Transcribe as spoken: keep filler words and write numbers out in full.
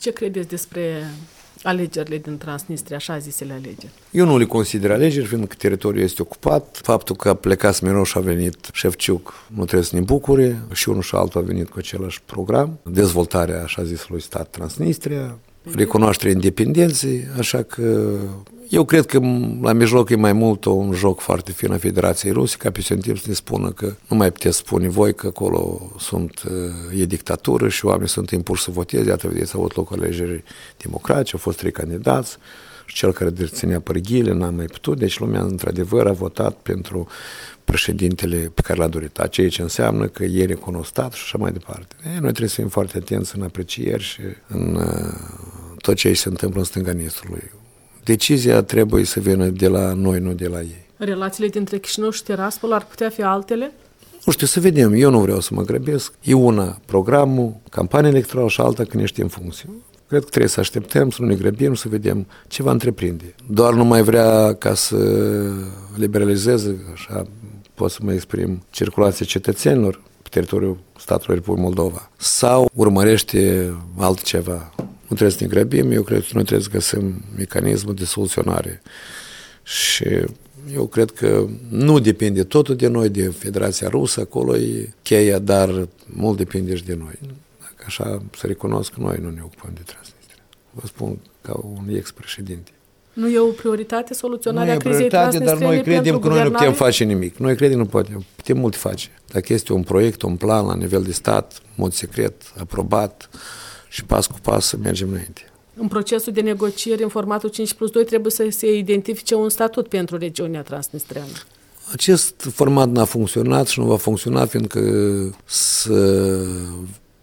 Ce credeți despre alegerile din Transnistria, așa zisele alegeri? Eu nu le consider alegeri, fiindcă teritoriul este ocupat. Faptul că a plecat Smirnov și a venit Șefciuc nu trebuie să ne bucure. Și unul și altul a venit cu același program. Dezvoltarea, așa zisului stat Transnistria, recunoașterea independenței, așa că eu cred că la mijloc e mai mult un joc foarte fin a Federației Ruse, ca pe timp să ne spună că nu mai puteți spune voi că acolo sunt, e dictatură și oamenii sunt impuși să voteze. Iată, vedeți, au avut loc alegeri democratice, au fost trei candidați și cel care deținea părghile n-a mai putut, deci lumea într-adevăr a votat pentru președintele pe care l-a dorit, ceea ce înseamnă că e recunoscut stat și așa mai departe. Noi trebuie să fim foarte atenți în aprecieri și în tot ce se întâmplă în stânga Nistrului. Decizia trebuie să vină de la noi, nu de la ei. Relațiile dintre Chișinău și Tiraspol ar putea fi altele? Nu știu, să vedem. Eu nu vreau să mă grăbesc. E una programul, campania electorală și alta când ești în funcție. Cred că trebuie să așteptăm, să nu ne grăbim, să vedem ce va întreprinde. Doar nu mai vrea ca să liberalizeze, așa pot să mă exprim, circulația cetățenilor pe teritoriul statului Republicii Moldova. Sau urmărește altceva. Nu trebuie să ne grăbim, eu cred că noi trebuie să găsim mecanismul de soluționare. Și eu cred că nu depinde totul de noi, de Federația Rusă, acolo e cheia, dar mult depinde și de noi. Dacă așa să recunosc că noi nu ne ocupăm de Transnistria. Vă spun ca un ex-președinte. Nu e o prioritate soluționarea crizei prioritate, transnistriene? Dar noi credem că noi nu putem guvernare? face nimic. Noi credem că nu putem. Putem mult face. Dacă este un proiect, un plan la nivel de stat, în mod secret, aprobat, și pas cu pas să mergem înainte. În procesul de negocieri în formatul cinci plus doi trebuie să se identifice un statut pentru regiunea transnistreană. Acest format n-a funcționat și nu va funcționa, fiindcă să